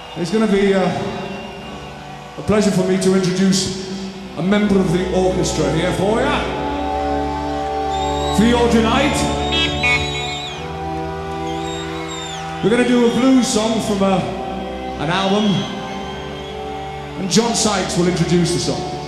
It's going to be a pleasure for me to introduce a member of the orchestra here for you. For you tonight. We're going to do a blues song from an album, and John Sykes will introduce the song.